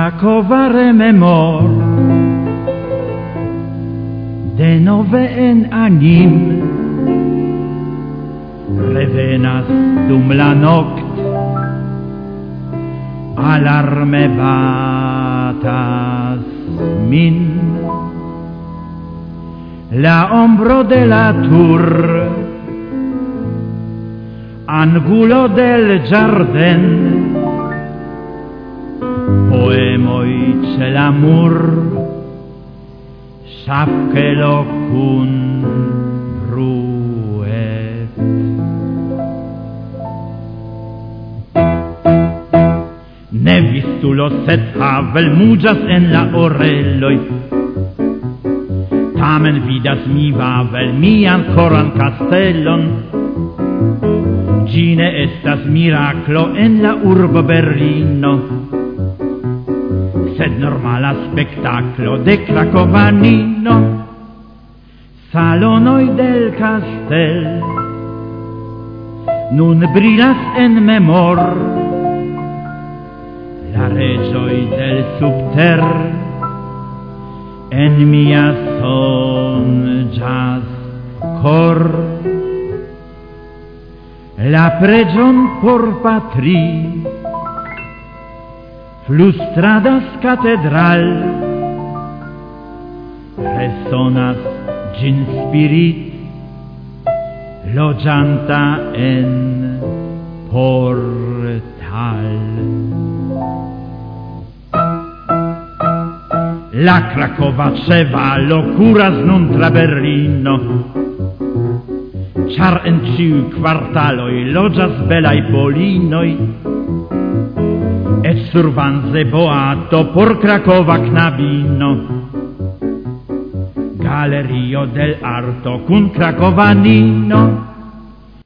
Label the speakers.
Speaker 1: Krakova rememor denove en anim revenas dum la noct alarme batas min la ombro de la tour angulo del jardin poemoi ce l'amor safchelo cun bruet ne vistulo sed havel muĝas en la oreloj tamen vidas mi vavel mian koran kastelon ĝi ne estas miraklo en la urbo Berlino sed normala spettacolo de Cracovanino salonoi del castel nun brilas en memor la regioi del subter en mia sonĝas cor la preĝon por patri flustradas catedral resonas gin spirit loĝanta en portal la Krakova ĉevalo kuras nun tra Berlino ĉar en ĉiuj kvartaloj loĝas belaj polinoj et survanze boato por Krakova knabino Galerio del arto cun Krakovanino